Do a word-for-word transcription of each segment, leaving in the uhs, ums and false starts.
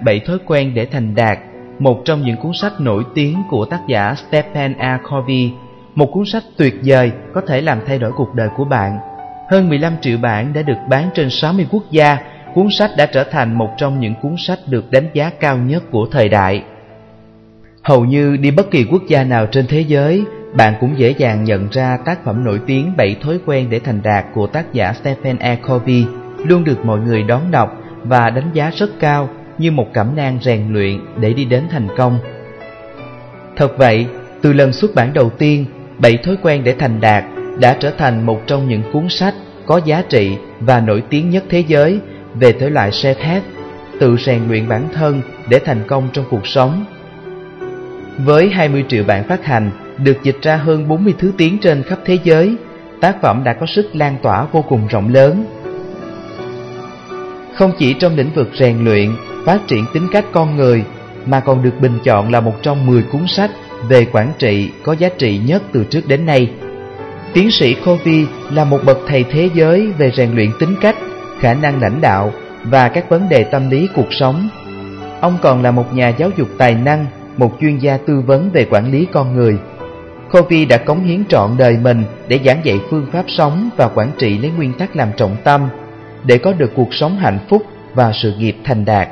Bảy thói quen để thành đạt, một trong những cuốn sách nổi tiếng của tác giả Stephen A. Covey, một cuốn sách tuyệt vời có thể làm thay đổi cuộc đời của bạn. Hơn mười lăm triệu bản đã được bán trên sáu mươi quốc gia, cuốn sách đã trở thành một trong những cuốn sách được đánh giá cao nhất của thời đại. Hầu như đi bất kỳ quốc gia nào trên thế giới, bạn cũng dễ dàng nhận ra tác phẩm nổi tiếng Bảy thói quen để thành đạt của tác giả Stephen A. Covey luôn được mọi người đón đọc và đánh giá rất cao như một cẩm nang rèn luyện để đi đến thành công. Thật vậy, từ lần xuất bản đầu tiên, Bảy thói quen để thành đạt đã trở thành một trong những cuốn sách có giá trị và nổi tiếng nhất thế giới về thể loại self-help, tự rèn luyện bản thân để thành công trong cuộc sống. Với hai mươi triệu bản phát hành, được dịch ra hơn bốn mươi thứ tiếng trên khắp thế giới, tác phẩm đã có sức lan tỏa vô cùng rộng lớn. Không chỉ trong lĩnh vực rèn luyện, phát triển tính cách con người, mà còn được bình chọn là một trong mười cuốn sách về quản trị có giá trị nhất từ trước đến nay. Tiến sĩ Covey là một bậc thầy thế giới về rèn luyện tính cách, khả năng lãnh đạo và các vấn đề tâm lý cuộc sống. Ông còn là một nhà giáo dục tài năng, một chuyên gia tư vấn về quản lý con người. Covey đã cống hiến trọn đời mình để giảng dạy phương pháp sống và quản trị lấy nguyên tắc làm trọng tâm, để có được cuộc sống hạnh phúc và sự nghiệp thành đạt.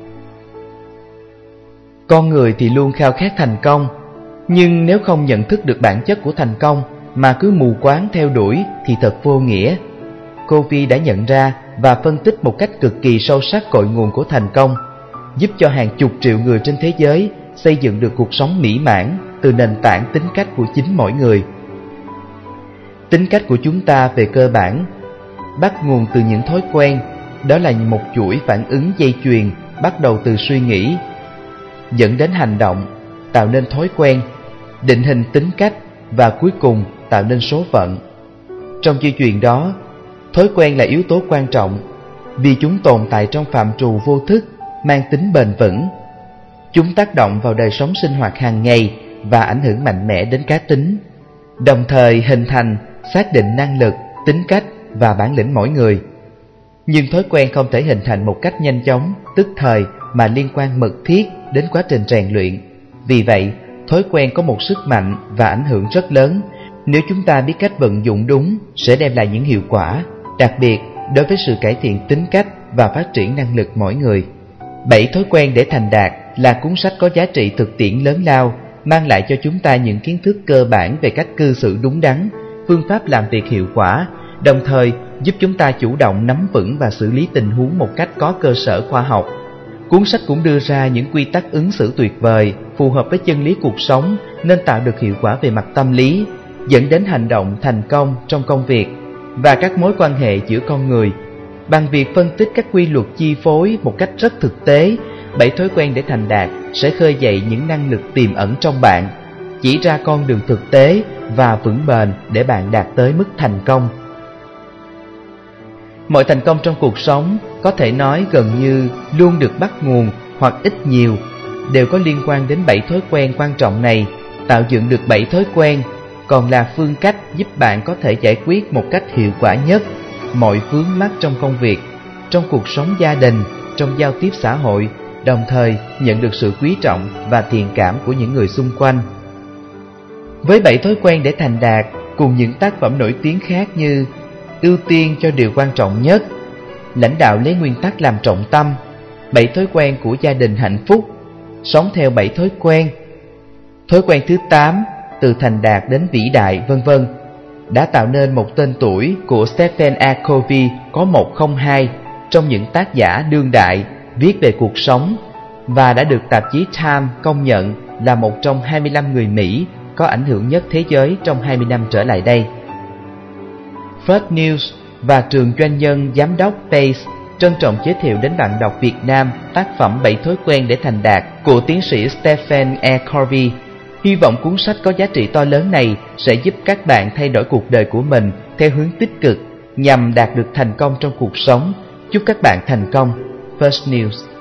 Con người thì luôn khao khát thành công, nhưng nếu không nhận thức được bản chất của thành công mà cứ mù quáng theo đuổi thì thật vô nghĩa. Covey đã nhận ra và phân tích một cách cực kỳ sâu sắc cội nguồn của thành công, giúp cho hàng chục triệu người trên thế giới xây dựng được cuộc sống mỹ mãn từ nền tảng tính cách của chính mỗi người. Tính cách của chúng ta về cơ bản bắt nguồn từ những thói quen, đó là một chuỗi phản ứng dây chuyền bắt đầu từ suy nghĩ, dẫn đến hành động, tạo nên thói quen, định hình tính cách và cuối cùng tạo nên số phận. Trong dây chuyền đó, thói quen là yếu tố quan trọng vì chúng tồn tại trong phạm trù vô thức, mang tính bền vững. Chúng tác động vào đời sống sinh hoạt hàng ngày và ảnh hưởng mạnh mẽ đến cá tính, đồng thời hình thành, xác định năng lực, tính cách và bản lĩnh mỗi người. Nhưng thói quen không thể hình thành một cách nhanh chóng, tức thời mà liên quan mật thiết đến quá trình rèn luyện. Vì vậy, thói quen có một sức mạnh và ảnh hưởng rất lớn. Nếu chúng ta biết cách vận dụng đúng, sẽ đem lại những hiệu quả, đặc biệt đối với sự cải thiện tính cách và phát triển năng lực mỗi người. Bảy thói quen để thành đạt là cuốn sách có giá trị thực tiễn lớn lao, mang lại cho chúng ta những kiến thức cơ bản về cách cư xử đúng đắn, phương pháp làm việc hiệu quả, đồng thời giúp chúng ta chủ động nắm vững và xử lý tình huống một cách có cơ sở khoa học. Cuốn sách cũng đưa ra những quy tắc ứng xử tuyệt vời, phù hợp với chân lý cuộc sống nên tạo được hiệu quả về mặt tâm lý, dẫn đến hành động thành công trong công việc và các mối quan hệ giữa con người. Bằng việc phân tích các quy luật chi phối một cách rất thực tế, bảy thói quen để thành đạt sẽ khơi dậy những năng lực tiềm ẩn trong bạn, chỉ ra con đường thực tế và vững bền để bạn đạt tới mức thành công. Mọi thành công trong cuộc sống có thể nói gần như luôn được bắt nguồn hoặc ít nhiều đều có liên quan đến bảy thói quen quan trọng này. Tạo dựng được bảy thói quen còn là phương cách giúp bạn có thể giải quyết một cách hiệu quả nhất mọi vướng mắc trong công việc, trong cuộc sống gia đình, trong giao tiếp xã hội, đồng thời nhận được sự quý trọng và thiện cảm của những người xung quanh. Với bảy thói quen để thành đạt cùng những tác phẩm nổi tiếng khác như Ưu tiên cho điều quan trọng nhất, Lãnh đạo lấy nguyên tắc làm trọng tâm, Bảy thói quen của gia đình hạnh phúc, Sống theo bảy thói quen, Thói quen thứ tám, Từ thành đạt đến vĩ đại, vân vân đã tạo nên một tên tuổi của Stephen A. Covey có một không hai trong những tác giả đương đại viết về cuộc sống và đã được tạp chí Time công nhận là một trong hai mươi lăm người Mỹ có ảnh hưởng nhất thế giới trong hai mươi năm trở lại đây. First News và trường doanh nhân giám đốc Pace trân trọng giới thiệu đến bạn đọc Việt Nam tác phẩm Bảy thói quen để thành đạt của tiến sĩ Stephen A. Covey. Hy vọng cuốn sách có giá trị to lớn này sẽ giúp các bạn thay đổi cuộc đời của mình theo hướng tích cực nhằm đạt được thành công trong cuộc sống. Chúc các bạn thành công. First News.